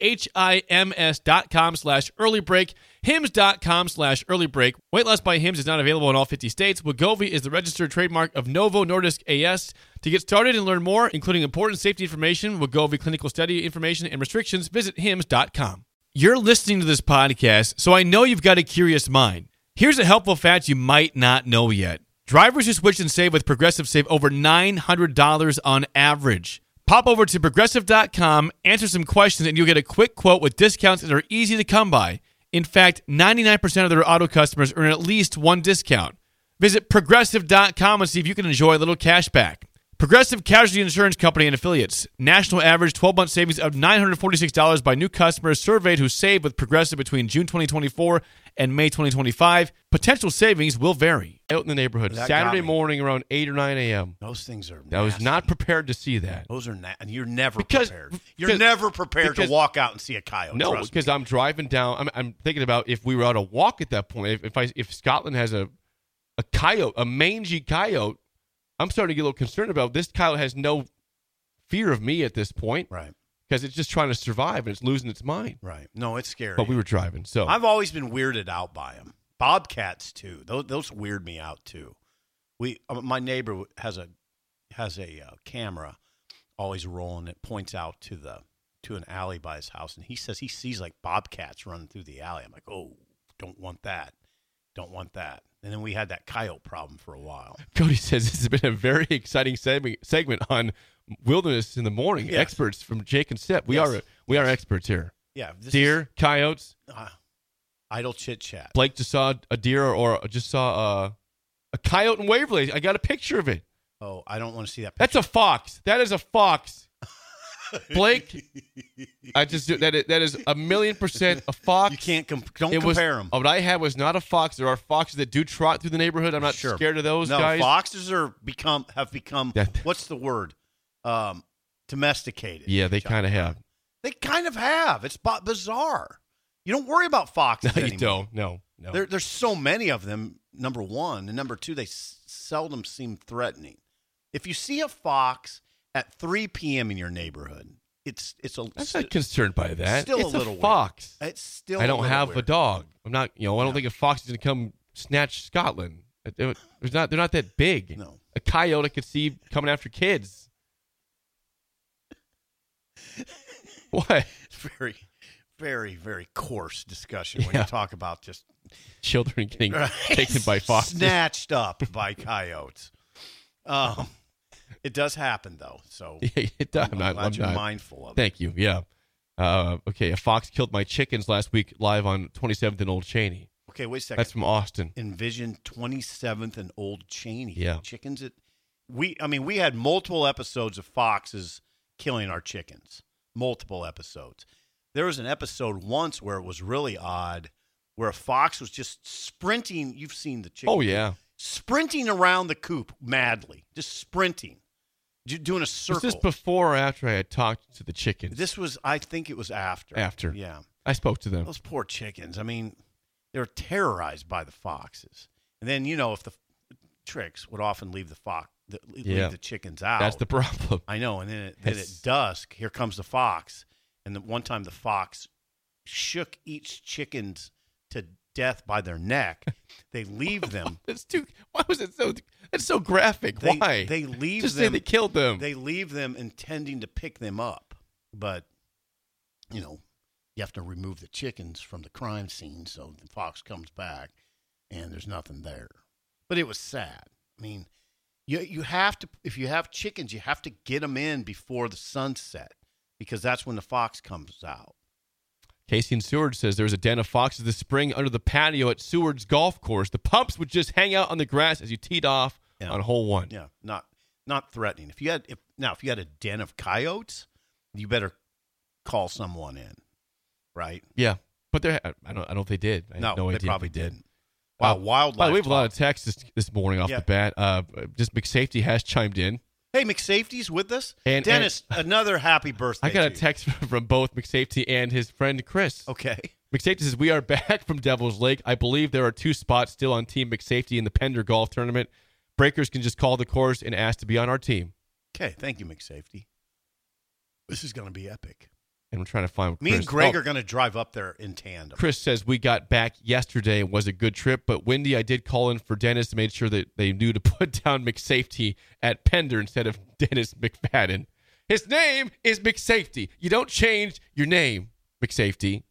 [SPEAKER 6] HIMS.com/earlybreak. hims.com/earlybreak. Weight Loss by Hims is not available in all 50 states. Wegovy is the registered trademark of Novo Nordisk AS. To get started and learn more, including important safety information, Wegovy clinical study information, and restrictions, visit hims.com. You're listening to this podcast, so I know you've got a curious mind. Here's a helpful fact you might not know yet. Drivers who switch and save with Progressive save over $900 on average. Pop over to Progressive.com, answer some questions, and you'll get a quick quote with discounts that are easy to come by. In fact, 99% of their auto customers earn at least one discount. Visit Progressive.com and see if you can enjoy a little cash back. Progressive Casualty Insurance Company and Affiliates. National average 12-month savings of $946 by new customers surveyed who saved with Progressive between June 2024 and May 2025. Potential savings will vary. Out in the neighborhood, Saturday morning around 8 or 9 a.m.
[SPEAKER 4] Those things are nasty.
[SPEAKER 3] I was not prepared to see that.
[SPEAKER 4] Those are and you're never prepared. You're never prepared to walk out and see a coyote.
[SPEAKER 3] No, because I'm driving down. I'm thinking about if we were out to walk at that point. If Scotland has a coyote, a mangy coyote, I'm starting to get a little concerned about this. Coyote has no fear of me at this point.
[SPEAKER 4] Right.
[SPEAKER 3] Because it's just trying to survive and it's losing its mind.
[SPEAKER 4] Right. No, it's scary.
[SPEAKER 3] But we were driving, so.
[SPEAKER 4] I've always been weirded out by them. Bobcats, too. Those weird me out, too. My neighbor has a camera always rolling that points out to an alley by his house, and he says he sees like bobcats running through the alley. I'm like, oh, don't want that. Don't want that. And then we had that coyote problem for a while.
[SPEAKER 3] Cody says this has been a very exciting segment on Wilderness in the Morning.
[SPEAKER 4] Yes.
[SPEAKER 3] Experts from Jake and Sip. We
[SPEAKER 4] Yes.
[SPEAKER 3] are experts here.
[SPEAKER 4] Yeah.
[SPEAKER 3] Deer, coyotes.
[SPEAKER 4] Idle chit chat.
[SPEAKER 6] Blake just saw a deer or just saw a coyote in Waverly. I got a picture of it.
[SPEAKER 4] Oh, I don't want to see that
[SPEAKER 6] That's
[SPEAKER 4] picture.
[SPEAKER 6] a fox. That is a fox. Blake, that is 1,000,000% a fox.
[SPEAKER 4] You can't don't compare them.
[SPEAKER 6] What I had was not a fox. There are foxes that do trot through the neighborhood. I'm not scared of those guys.
[SPEAKER 4] Foxes have become what's the word? Domesticated.
[SPEAKER 6] Yeah, they kind of have.
[SPEAKER 4] They kind of have. It's bizarre. You don't worry about foxes
[SPEAKER 6] No, you
[SPEAKER 4] anymore.
[SPEAKER 6] don't. No.
[SPEAKER 4] There's so many of them, number one. And number two, they seldom seem threatening. If you see a fox at 3 p.m. in your neighborhood,
[SPEAKER 6] I'm not concerned by that.
[SPEAKER 4] Still
[SPEAKER 6] it's
[SPEAKER 4] a little
[SPEAKER 6] fox.
[SPEAKER 4] Weird. It's still.
[SPEAKER 6] I don't have
[SPEAKER 4] weird.
[SPEAKER 6] a dog. I'm not. I don't think a fox is going to come snatch Scotland. They're not that big.
[SPEAKER 4] No.
[SPEAKER 6] A coyote I could see coming after kids. What?
[SPEAKER 4] It's very, very, very coarse discussion when you talk about just
[SPEAKER 6] children getting taken by foxes,
[SPEAKER 4] snatched up by coyotes. It does happen though, so
[SPEAKER 6] yeah, it does.
[SPEAKER 4] I'm glad you're mindful of it.
[SPEAKER 6] Thank you. Yeah. Okay. A fox killed my chickens last week live on 27th and Old Cheney.
[SPEAKER 4] Okay, wait a second.
[SPEAKER 6] That's from Austin.
[SPEAKER 4] Envision 27th and Old Cheney.
[SPEAKER 6] Yeah.
[SPEAKER 4] Chickens. We had multiple episodes of foxes killing our chickens. Multiple episodes. There was an episode once where it was really odd, where a fox was just sprinting. You've seen the chicken.
[SPEAKER 6] Oh, yeah.
[SPEAKER 4] Sprinting around the coop madly. Just sprinting. Doing a circle.
[SPEAKER 6] Was this before or after I had talked to the chickens?
[SPEAKER 4] I think it was after.
[SPEAKER 6] After.
[SPEAKER 4] Yeah.
[SPEAKER 6] I spoke to them.
[SPEAKER 4] Those poor chickens. I mean, they were terrorized by the foxes. And then, if the tricks would often leave the chickens out.
[SPEAKER 6] That's the problem.
[SPEAKER 4] I know. And then at dusk, here comes the fox. And one time the fox shook each chicken to death by their neck. They leave them.
[SPEAKER 6] Why was it so? It's so graphic. Why?
[SPEAKER 4] They leave
[SPEAKER 6] Just
[SPEAKER 4] them.
[SPEAKER 6] say they killed them.
[SPEAKER 4] They leave them intending to pick them up, but you have to remove the chickens from the crime scene. So the fox comes back, and there's nothing there. But it was sad. I mean, you have to, if you have chickens, you have to get them in before the sunset because that's when the fox comes out.
[SPEAKER 6] Casey in Seward says there was a den of foxes this spring under the patio at Seward's golf course. The pups would just hang out on the grass as you teed off on hole one.
[SPEAKER 4] Yeah, not threatening. If you had a den of coyotes, you better call someone in, right?
[SPEAKER 6] Yeah, but I don't know if they did. I have no idea
[SPEAKER 4] they probably
[SPEAKER 6] if they did.
[SPEAKER 4] didn't. Wow, wildlife.
[SPEAKER 6] By the way, we have a lot of texts this morning off the bat. Just McSafety has chimed in.
[SPEAKER 4] Hey, McSafety's with us.
[SPEAKER 6] And
[SPEAKER 4] Dennis, another happy birthday.
[SPEAKER 6] I got a text from both McSafety and his friend Chris.
[SPEAKER 4] Okay.
[SPEAKER 6] McSafety says, we are back from Devil's Lake. I believe there are 2 spots still on Team McSafety in the Pender Golf Tournament. Breakers can just call the course and ask to be on our team.
[SPEAKER 4] Okay, thank you, McSafety. This is going to be epic.
[SPEAKER 6] And we're trying to find
[SPEAKER 4] Me and Greg are going to drive up there in tandem.
[SPEAKER 6] Chris says, we got back yesterday and was a good trip, but windy. I did call in for Dennis to make sure that they knew to put down McSafety at Pender instead of Dennis McFadden. His name is McSafety. You don't change your name, McSafety.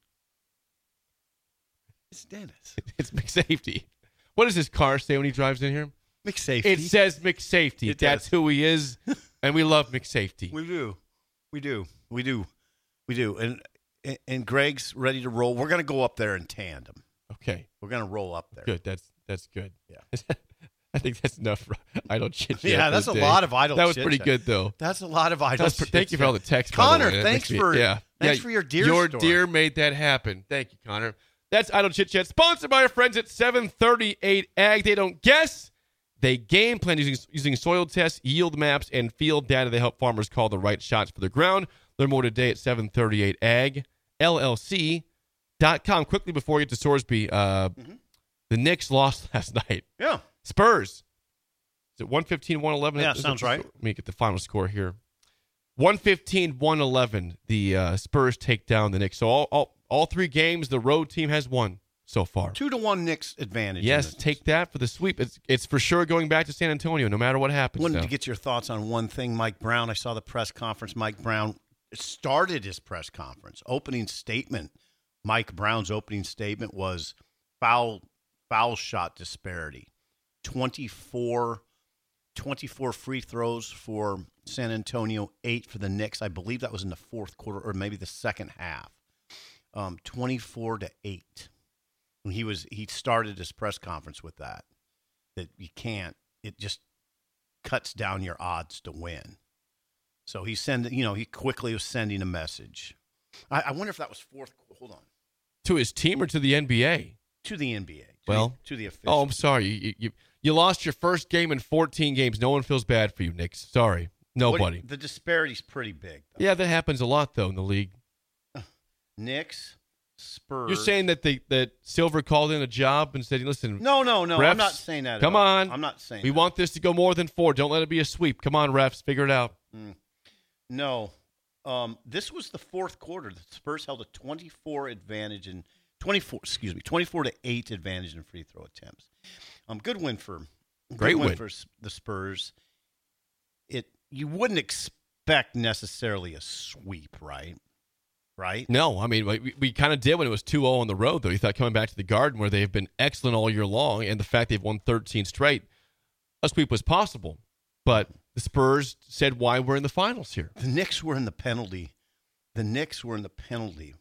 [SPEAKER 4] It's Dennis.
[SPEAKER 6] It's McSafety. What does his car say when he drives in here?
[SPEAKER 4] McSafety.
[SPEAKER 6] It says McSafety. That's who he is, and we love McSafety.
[SPEAKER 4] We do. And Greg's ready to roll. We're going to go up there in tandem.
[SPEAKER 6] Okay.
[SPEAKER 4] We're going to roll up there.
[SPEAKER 6] Good. That's good.
[SPEAKER 4] Yeah.
[SPEAKER 6] I think that's enough for idle chit-chat.
[SPEAKER 4] Yeah, that's a lot of idle
[SPEAKER 6] chit-chat. That was
[SPEAKER 4] chit-chat.
[SPEAKER 6] pretty good, though.
[SPEAKER 4] That's a lot of idle chit-chat.
[SPEAKER 6] Thank you for all the text.
[SPEAKER 4] Connor, thanks for your deer
[SPEAKER 6] Your
[SPEAKER 4] story.
[SPEAKER 6] deer made that happen. Thank you, Connor. That's Idle Chit-Chat, sponsored by our friends at 738 Ag. They don't guess. They game plan using soil tests, yield maps, and field data. They help farmers call the right shots for their ground. Learn more today at 738ag, LLC.com. Quickly before we get to Sorsby, the Knicks lost last night.
[SPEAKER 4] Yeah.
[SPEAKER 6] Spurs. Is it 115-111?
[SPEAKER 4] Yeah, sounds right.
[SPEAKER 6] Let me get the final score here. 115-111. The Spurs take down the Knicks. So all 3 games, the road team has won so far.
[SPEAKER 4] 2-1 Knicks advantage.
[SPEAKER 6] Yes, take that for the sweep. It's for sure going back to San Antonio, no matter what happens.
[SPEAKER 4] Wanted to get your thoughts on one thing, Mike Brown. I saw the press conference. Mike Brown started his press conference. Opening statement. Mike Brown's opening statement was foul shot disparity. 24 free throws for San Antonio, 8 for the Knicks. I believe that was in the fourth quarter or maybe the second half. 24-8. He started his press conference with that you can't. It just cuts down your odds to win. So he quickly was sending a message. I wonder if that was fourth. Hold on.
[SPEAKER 6] To his team or to the NBA?
[SPEAKER 4] To the NBA. To the officials.
[SPEAKER 6] Oh, I'm sorry. You lost your first game in 14 games. No one feels bad for you, Nick. Sorry. Nobody.
[SPEAKER 4] The disparity's pretty big, though.
[SPEAKER 6] Yeah, that happens a lot, though, in the league.
[SPEAKER 4] Knicks, Spurs.
[SPEAKER 6] You're saying that Silver called in a job and said, listen.
[SPEAKER 4] No.
[SPEAKER 6] Refs,
[SPEAKER 4] I'm not saying that.
[SPEAKER 6] Come on.
[SPEAKER 4] I'm not saying
[SPEAKER 6] we
[SPEAKER 4] that.
[SPEAKER 6] want this to go more than 4. Don't let it be a sweep. Come on, refs. Figure it out.
[SPEAKER 4] No. This was the fourth quarter. The Spurs held a 24 to 8 advantage in free throw attempts. Great win for the Spurs. You wouldn't expect necessarily a sweep, right? Right?
[SPEAKER 6] No, I mean, we kind of did when it was 2-0 on the road, though. You thought coming back to the Garden, where they've been excellent all year long, and the fact they've won 13 straight, a sweep was possible. But the Spurs said why we're in the finals here.
[SPEAKER 4] The Knicks were in the penalty. The Knicks were in the penalty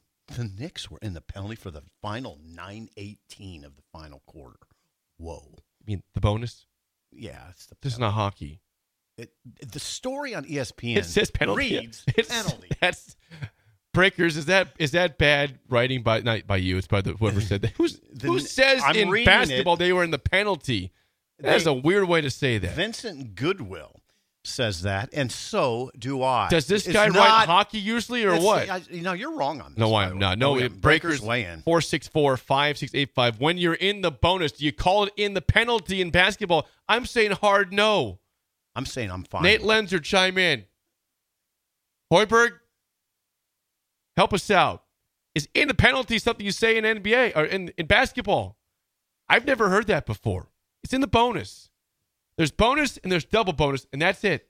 [SPEAKER 4] for the final 9:18 of the final quarter. Whoa.
[SPEAKER 6] You mean the bonus?
[SPEAKER 4] Yeah.
[SPEAKER 6] This is not hockey.
[SPEAKER 4] The story on ESPN
[SPEAKER 6] it says penalty.
[SPEAKER 4] reads penalty.
[SPEAKER 6] That's Breakers. Is that bad writing not by you? It's by whoever said that. Who says in basketball they were in the penalty? That's a weird way to say that.
[SPEAKER 4] Vincent Goodwill says that, and so do I.
[SPEAKER 6] Does this guy write hockey usually or what?
[SPEAKER 4] You're wrong on this.
[SPEAKER 6] No, I'm not. No, Breakers
[SPEAKER 4] weigh in.
[SPEAKER 6] 464-5685. When you're in the bonus, do you call it in the penalty in basketball? I'm saying hard no.
[SPEAKER 4] I'm saying I'm fine.
[SPEAKER 6] Nate Lenzer, chime in. Hoiberg, help us out. Is in the penalty something you say in NBA or in basketball? I've never heard that before. It's in the bonus. There's bonus and there's double bonus, and that's it.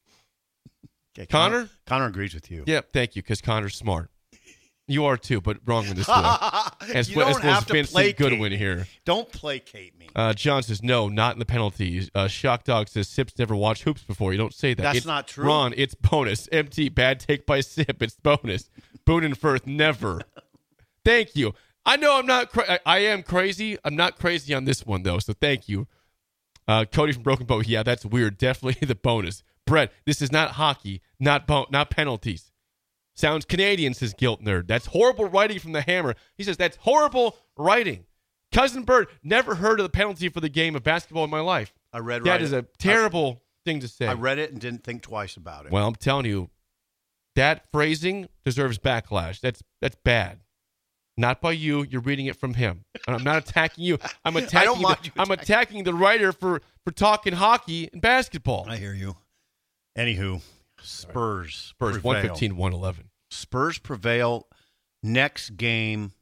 [SPEAKER 4] Okay,
[SPEAKER 6] Connor
[SPEAKER 4] agrees with you.
[SPEAKER 6] Yeah, thank you, because Connor's smart. You are too, but wrong in this way. As well as Vincent Goodwin here.
[SPEAKER 4] Don't placate me.
[SPEAKER 6] John says, no, not in the penalty. Shock Dog says, Sips never watched hoops before. You don't say that.
[SPEAKER 4] That's not true.
[SPEAKER 6] Ron, it's bonus. MT, bad take by Sip. It's bonus. Boone and Firth, never. Thank you. I know I'm not I am crazy. I'm not crazy on this one, though, so thank you. Cody from Broken Bow, yeah, that's weird. Definitely the bonus. Brett, this is not hockey, not penalties. Sounds Canadian, says Guilt Nerd. That's horrible writing from the Hammer. He says, that's horrible writing. Cousin Bird, never heard of the penalty for the game of basketball in my life. That is a terrible thing to say.
[SPEAKER 4] I read it and didn't think twice about it.
[SPEAKER 6] Well, I'm telling you, that phrasing deserves backlash. That's bad. Not by you. You're reading it from him. And I'm not attacking you. I'm attacking the writer for talking hockey and basketball.
[SPEAKER 4] I hear you. Anywho, Spurs
[SPEAKER 6] 115-111.
[SPEAKER 4] Spurs prevail. Next game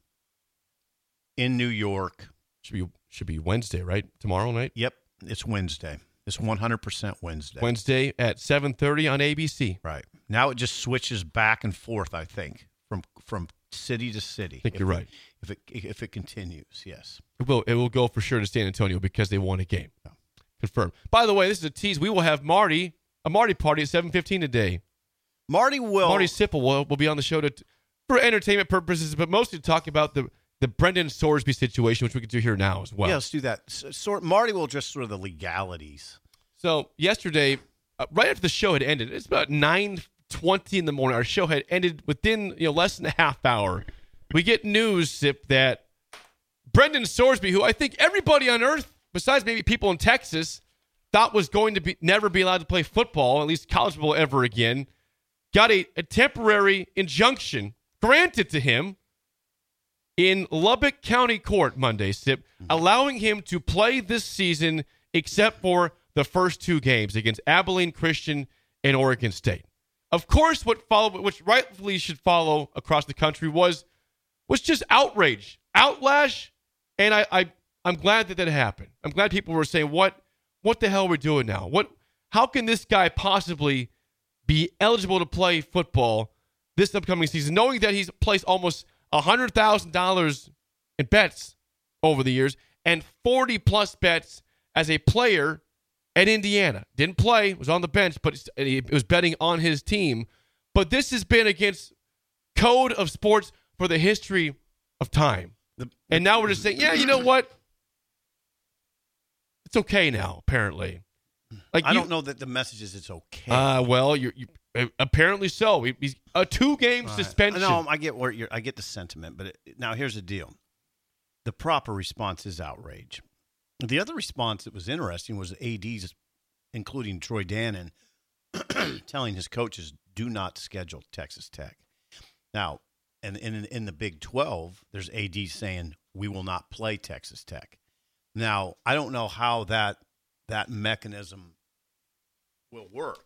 [SPEAKER 4] in New York.
[SPEAKER 6] Should be Wednesday, right? Tomorrow night?
[SPEAKER 4] Yep, it's Wednesday. It's 100% Wednesday.
[SPEAKER 6] Wednesday at 7:30 on ABC.
[SPEAKER 4] Right. Now it just switches back and forth, I think, from city to city.
[SPEAKER 6] I think you're right.
[SPEAKER 4] If it continues, yes.
[SPEAKER 6] It will go for sure to San Antonio because they won a game. Yeah. Confirmed. By the way, this is a tease. We will have a Marty party at 7:15 today.
[SPEAKER 4] Marty
[SPEAKER 6] Sipple will be on the show for entertainment purposes, but mostly to talk about the Brendan Sorsby situation, which we could do here now as well.
[SPEAKER 4] Yeah, let's do that. Marty will just sort of the legalities.
[SPEAKER 6] So yesterday, right after the show had ended, it's about 9:20 in the morning. Our show had ended within less than a half hour. We get news, Sip, that Brendan Sorsby, who I think everybody on earth, besides maybe people in Texas, thought was going to never be allowed to play football, at least college football ever again, got a temporary injunction granted to him in Lubbock County Court Monday, Sip, allowing him to play this season except for the first two games against Abilene Christian and Oregon State. Of course, what followed, which rightfully should follow across the country, was just outrage, outlash, and I'm glad that happened. I'm glad people were saying, what the hell are we doing now? How can this guy possibly be eligible to play football this upcoming season, knowing that he's placed almost $100,000 in bets over the years and 40-plus bets as a player at Indiana? Didn't play, was on the bench, but he was betting on his team. But this has been against code of sports for the history of time. And now we're just saying, yeah, you know what? It's okay now, apparently. Like
[SPEAKER 4] I don't know that the message is it's okay.
[SPEAKER 6] Well, you apparently so. He's a 2-game suspension.
[SPEAKER 4] No, I get I get the sentiment, but now here's the deal. The proper response is outrage. The other response that was interesting was AD's, including Troy Dannon, telling his coaches, do not schedule Texas Tech. Now, and in the Big 12, there's AD saying, we will not play Texas Tech. Now, I don't know how that mechanism will work.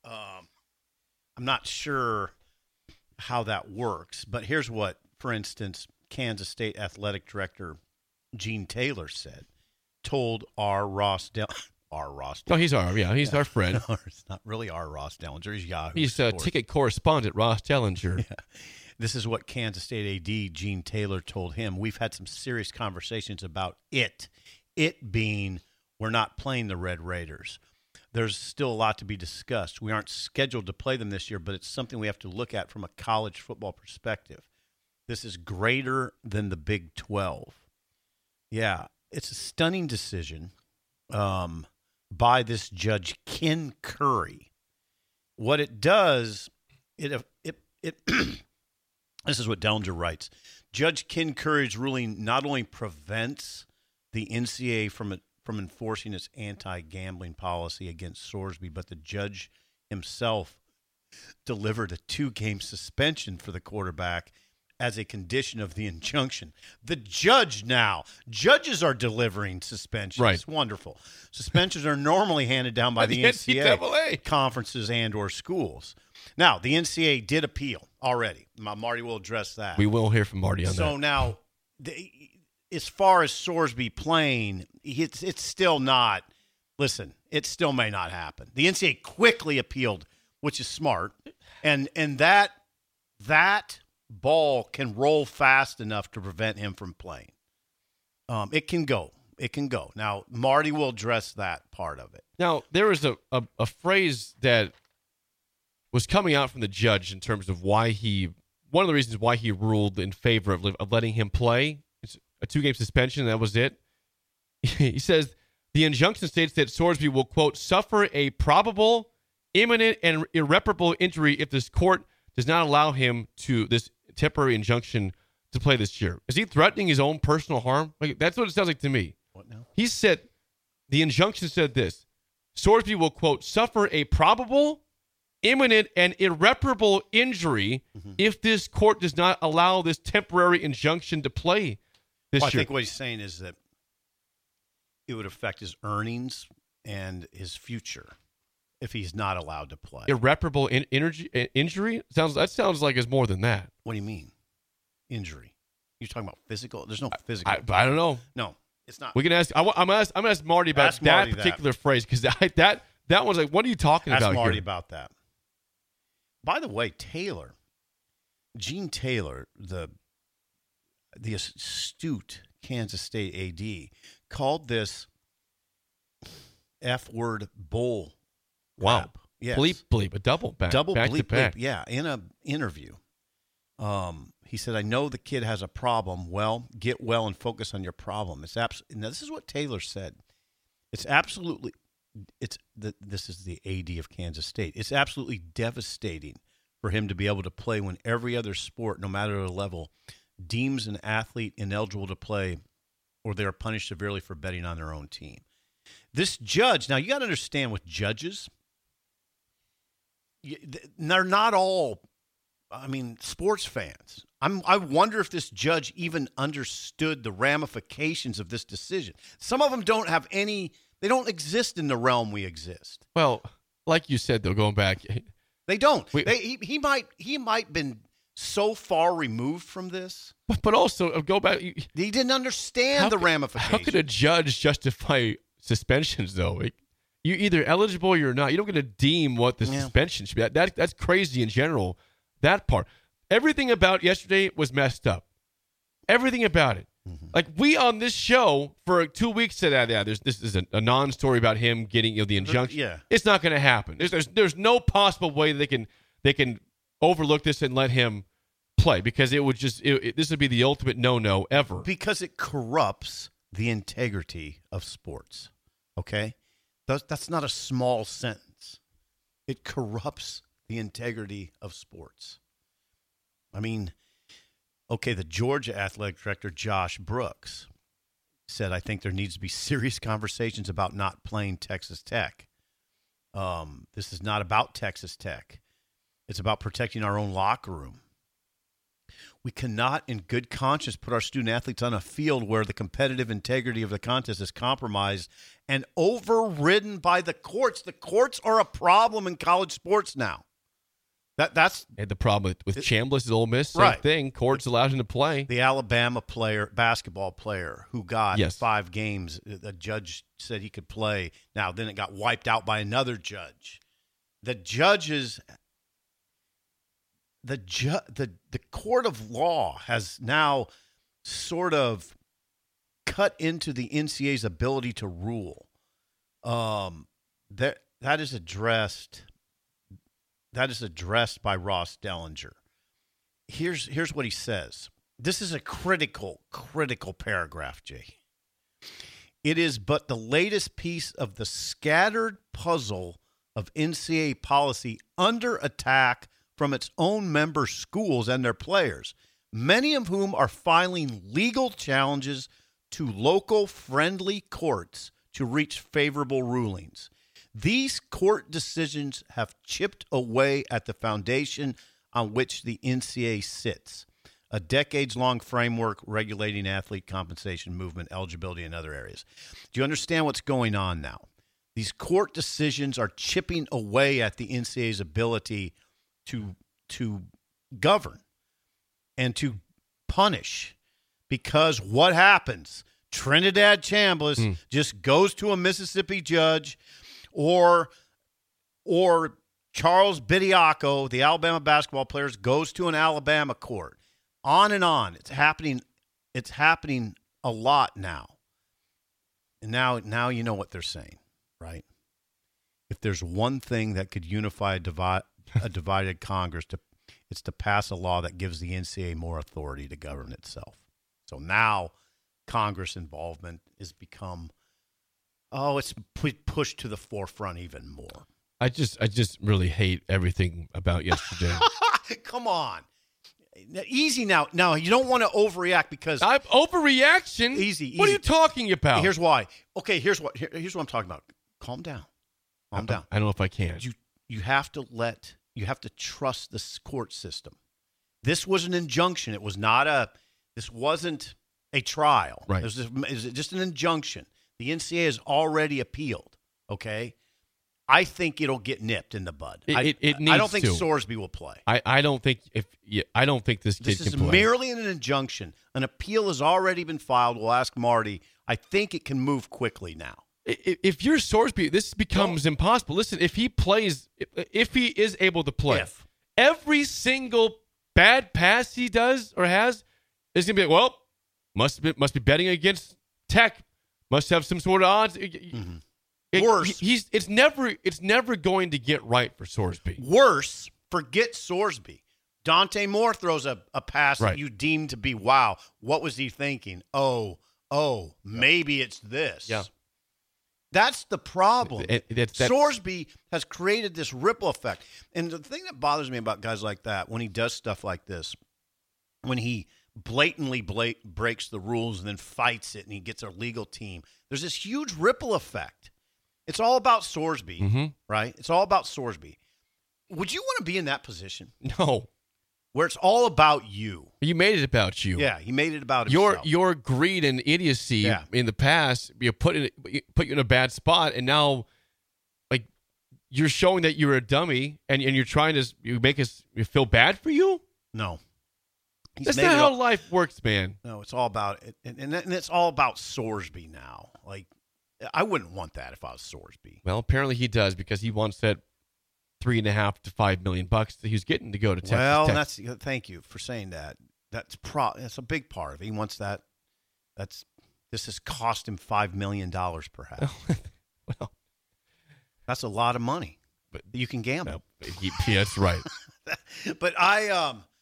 [SPEAKER 4] I'm not sure how that works, but here's what, for instance, Kansas State Athletic Director Gene Taylor told Ross Dellinger.
[SPEAKER 6] Oh, he's our friend.
[SPEAKER 4] No, it's not really Ross Dellinger. He's Yahoo.
[SPEAKER 6] He's ticket correspondent Ross Dellinger.
[SPEAKER 4] Yeah. This is what Kansas State AD Gene Taylor told him. We've had some serious conversations about it being we're not playing the Red Raiders. There's still a lot to be discussed. We aren't scheduled to play them this year, but it's something we have to look at from a college football perspective. This is greater than the Big 12. Yeah, it's a stunning decision by this Judge Ken Curry. What it does, it this is what Dellinger writes. Judge Ken Curry's ruling not only prevents the NCAA from enforcing its anti-gambling policy against Sorsby, but the judge himself delivered a 2-game suspension for the quarterback as a condition of the injunction. The judge now. Judges are delivering suspensions.
[SPEAKER 6] Right.
[SPEAKER 4] Wonderful. Suspensions are normally handed down by the NCAA conferences and or schools. Now, the NCAA did appeal already. Marty will address that.
[SPEAKER 6] We will hear from Marty on that.
[SPEAKER 4] So now, as far as Sorsby playing, it's still not – listen, it still may not happen. The NCAA quickly appealed, which is smart, and that ball can roll fast enough to prevent him from playing. It can go. It can go. Now, Marty will address that part of it.
[SPEAKER 6] Now, there was a phrase that was coming out from the judge in terms of one of the reasons why he ruled in favor of letting him play. It's a 2-game suspension, and that was it. He says, the injunction states that Sorsby will, quote, suffer a probable, imminent, and irreparable injury if this court does not allow him to this temporary injunction to play this year. Is he threatening his own personal harm? Like, that's what it sounds like to me.
[SPEAKER 4] What now?
[SPEAKER 6] He said, the injunction said this, Sorsby will, quote, suffer a probable, imminent, and irreparable injury if this court does not allow this temporary injunction to play this year.
[SPEAKER 4] I think what he's saying is that it would affect his earnings and his future if he's not allowed to play.
[SPEAKER 6] Irreparable injury? That sounds like it's more than that.
[SPEAKER 4] What do you mean? Injury? You're talking about physical? There's no physical.
[SPEAKER 6] I don't know.
[SPEAKER 4] No, it's not.
[SPEAKER 6] We can ask. I'm gonna ask Marty about that particular phrase because that one's like, what are you talking about?
[SPEAKER 4] Ask Marty
[SPEAKER 6] here?
[SPEAKER 4] about that. By the way, Gene Taylor, the astute Kansas State AD, called this F-word bull.
[SPEAKER 6] Wow.
[SPEAKER 4] Rap. Yes.
[SPEAKER 6] Bleep, a double back.
[SPEAKER 4] Double
[SPEAKER 6] back
[SPEAKER 4] bleep,
[SPEAKER 6] to back.
[SPEAKER 4] bleep. Yeah, in an interview. He said, I know the kid has a problem. Well, get well and focus on your problem. Now, this is what Taylor said. This is the AD of Kansas State. It's absolutely devastating for him to be able to play when every other sport, no matter the level, deems an athlete ineligible to play or they are punished severely for betting on their own team. This judge, now you got to understand with judges, they're not all, sports fans. I wonder if this judge even understood the ramifications of this decision. Some of them don't have any, they don't exist in the realm we exist.
[SPEAKER 6] Well, like you said, though, going back.
[SPEAKER 4] They don't. He might been so far removed from this.
[SPEAKER 6] But also, go back.
[SPEAKER 4] He didn't understand the ramifications.
[SPEAKER 6] How could a judge justify suspensions, though? You're either eligible or you're not. You don't get to deem what the suspension should be. That's crazy in general, that part. Everything about yesterday was messed up. Everything about it. Mm-hmm. Like, we on this show for 2 weeks said that this is a non-story about him getting the injunction.
[SPEAKER 4] Yeah.
[SPEAKER 6] It's not going to happen. There's no possible way they can overlook this and let him play because it would just this would be the ultimate no ever.
[SPEAKER 4] Because it corrupts the integrity of sports. Okay? That's not a small sentence. It corrupts the integrity of sports. I mean, okay, the Georgia athletic director, Josh Brooks, said, I think there needs to be serious conversations about not playing Texas Tech. This is not about Texas Tech. It's about protecting our own locker room. We cannot, in good conscience, put our student athletes on a field where the competitive integrity of the contest is compromised and overridden by the courts. The courts are a problem in college sports now. That's
[SPEAKER 6] and the problem with Chambliss is Ole Miss, same
[SPEAKER 4] right.
[SPEAKER 6] thing. Courts allowed him to play.
[SPEAKER 4] The Alabama basketball player who got
[SPEAKER 6] yes.
[SPEAKER 4] 5 games, the judge said he could play. Now, then it got wiped out by another judge. The judges, the court of law has now sort of cut into the NCAA's ability to rule. That is addressed. That is addressed by Ross Dellinger. Here's what he says. This is a critical paragraph, Jay. It is but the latest piece of the scattered puzzle of NCAA policy under attack from its own member schools and their players, many of whom are filing legal challenges to local friendly courts to reach favorable rulings. These court decisions have chipped away at the foundation on which the NCAA sits, a decades-long framework regulating athlete compensation, movement, eligibility, and other areas. Do you understand what's going on now? These court decisions are chipping away at the NCAA's ability to govern and to punish, because what happens? Trinidad Chambliss just goes to a Mississippi judge, or Charles Bediako, the Alabama basketball players, goes to an Alabama court. On and on. It's happening a lot now. And now you know what they're saying, right? If there's one thing that could unify a divided Congress, it's to pass a law that gives the NCAA more authority to govern itself. So now Congress involvement has become, it's pushed to the forefront even more.
[SPEAKER 6] I just really hate everything about yesterday.
[SPEAKER 4] Come on. Easy now. Now, you don't want to overreact because
[SPEAKER 6] overreaction?
[SPEAKER 4] Easy.
[SPEAKER 6] What are you talking about?
[SPEAKER 4] Here's why. Okay, here's what I'm talking about. Calm down. Calm down.
[SPEAKER 6] I don't know if I can.
[SPEAKER 4] You have to trust the court system. This was an injunction. It was this wasn't a trial.
[SPEAKER 6] Right.
[SPEAKER 4] It was just an injunction. The NCAA has already appealed, okay? I think it'll get nipped in the bud.
[SPEAKER 6] It needs
[SPEAKER 4] I don't think
[SPEAKER 6] to.
[SPEAKER 4] Sorsby will play.
[SPEAKER 6] I don't think this kid
[SPEAKER 4] This
[SPEAKER 6] can
[SPEAKER 4] is
[SPEAKER 6] play.
[SPEAKER 4] merely an injunction. An appeal has already been filed. We'll ask Marty. I think it can move quickly now.
[SPEAKER 6] If you're Sorsby, this becomes impossible. Listen, if he is able to play, every single bad pass he does or has is going to be like, must be betting against Tech. Must have some sort of odds.
[SPEAKER 4] Mm-hmm. Worse.
[SPEAKER 6] It's never going to get right for Sorsby.
[SPEAKER 4] Worse, forget Sorsby. Dante Moore throws a pass that you deem to be, wow, what was he thinking? Oh, maybe it's this.
[SPEAKER 6] Yeah.
[SPEAKER 4] That's the problem.
[SPEAKER 6] That's
[SPEAKER 4] Sorsby has created this ripple effect. And the thing that bothers me about guys like that, when he does stuff like this, when he blatantly breaks the rules and then fights it and he gets a legal team, there's this huge ripple effect. It's all about Sorsby, right? It's all about Sorsby. Would you want to be in that position?
[SPEAKER 6] No.
[SPEAKER 4] Where it's all about you.
[SPEAKER 6] You made it about you.
[SPEAKER 4] Yeah, he made it about himself.
[SPEAKER 6] Your greed and idiocy in the past put you in a bad spot, and now like you're showing that you're a dummy and you're trying to make us feel bad for you?
[SPEAKER 4] No.
[SPEAKER 6] That's not how life works, man.
[SPEAKER 4] No, it's all about it. And it's all about Sorsby now. Like, I wouldn't want that if I was Sorsby.
[SPEAKER 6] Well, apparently he does, because he wants that $3.5 to $5 million that he was getting to go to Texas Tech.
[SPEAKER 4] Well, thank you for saying that. That's a big part of it. He wants that. This has cost him $5 million perhaps.
[SPEAKER 6] Well,
[SPEAKER 4] that's a lot of money.
[SPEAKER 6] But
[SPEAKER 4] you can gamble.
[SPEAKER 6] No, yeah, that's right.
[SPEAKER 4] But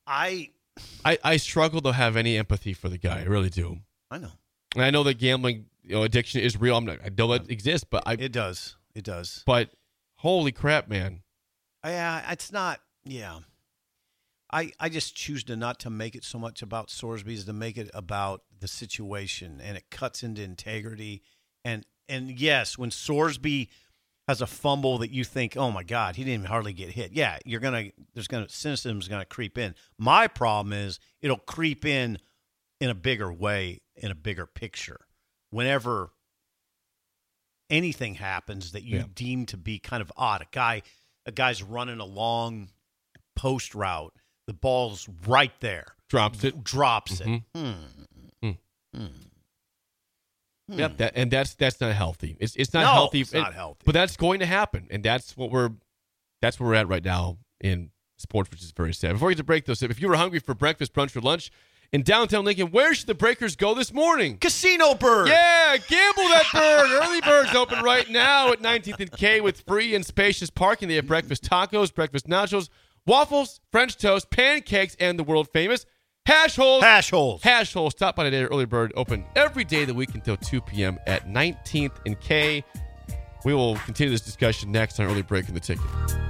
[SPEAKER 4] I
[SPEAKER 6] struggle to have any empathy for the guy. I really do.
[SPEAKER 4] I know.
[SPEAKER 6] And I know that gambling, addiction is real. I know it exists, but
[SPEAKER 4] it does. It does.
[SPEAKER 6] But holy crap, man!
[SPEAKER 4] Yeah, it's not. Yeah, I just choose not to make it so much about Sorsby as to make it about the situation, and it cuts into integrity. And yes, when Sorsby has a fumble that you think, oh my God, he didn't even hardly get hit. Yeah, cynicism's gonna creep in. My problem is it'll creep in a bigger way, in a bigger picture. Whenever anything happens that you deem to be kind of odd, a guy's running a long post route, the ball's right there,
[SPEAKER 6] drops it. Yep, that's not healthy. It's not healthy.
[SPEAKER 4] It's not healthy.
[SPEAKER 6] But that's going to happen, and that's where we're at right now in sports, which is very sad. Before we get to break, though, if you were hungry for breakfast, brunch, or lunch in downtown Lincoln, where should the Breakers go this morning?
[SPEAKER 4] Casino Bird.
[SPEAKER 6] Yeah, gamble that bird. Early Bird's open right now at 19th and K with free and spacious parking. They have breakfast tacos, breakfast nachos, waffles, French toast, pancakes, and the world famous hash holes.
[SPEAKER 4] Hash holes.
[SPEAKER 6] Hash holes. Stop by today at Early Bird. Open every day of the week until 2 p.m. at 19th and K. We will continue this discussion next on Early Break in the Ticket.